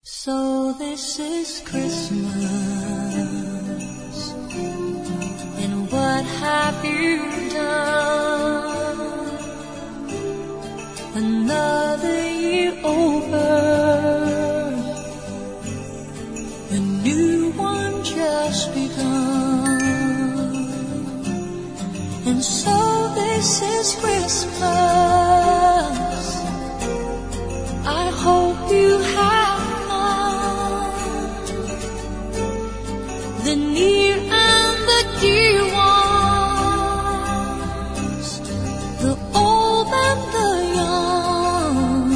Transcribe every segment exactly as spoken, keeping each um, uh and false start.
So this is Christmas, and what have you done? Another year over, a new one just begun. And so this is Christmas. I hope you have the near and the dear ones, the old and the young.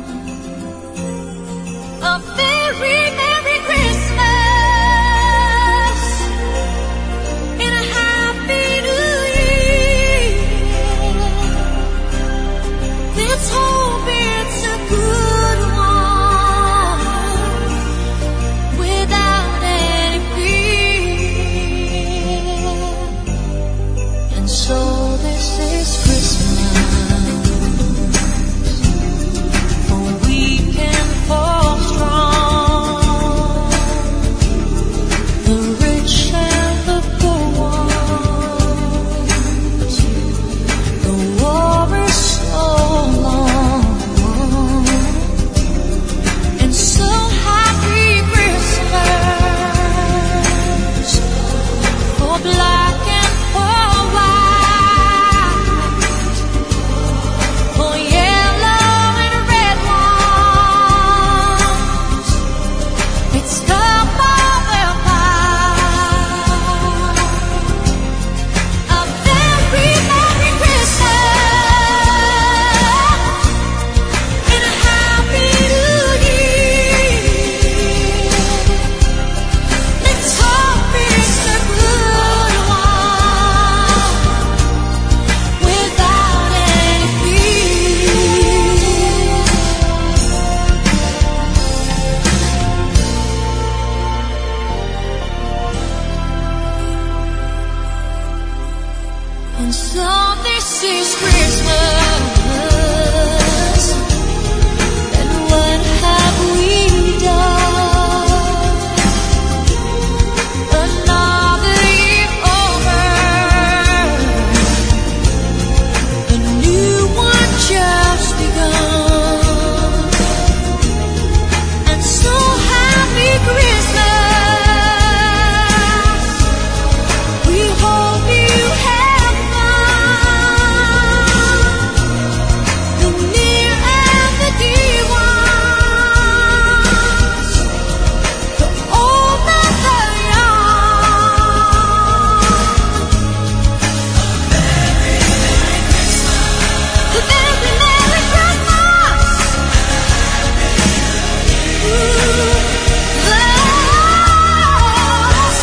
A very Merry Christmas and a Happy New Year. Let's hope it's a good one without any fear. So this is Christmas, for weak and for strong, the rich and the poor ones. The war is so long, and so happy Christmas for black and for white, for yellow and red ones. It's come over high. A very Merry Christmas and a Happy New Year. Let's hope it's a good one without any fear. And so this is Christmas, and what have we done? Another year over, a new one just begun. And so happy Christmas, we hope you have fun. The near and the dear ones, the old and the young. The very Merry Christmas. Ooh, that's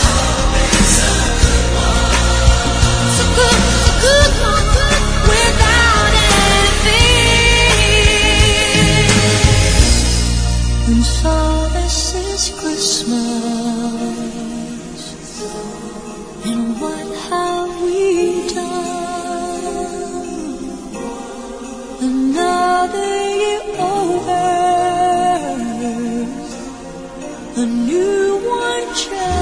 so good, so good one without any fear. And so this is Christmas, and what have we done? Another year over, a new one just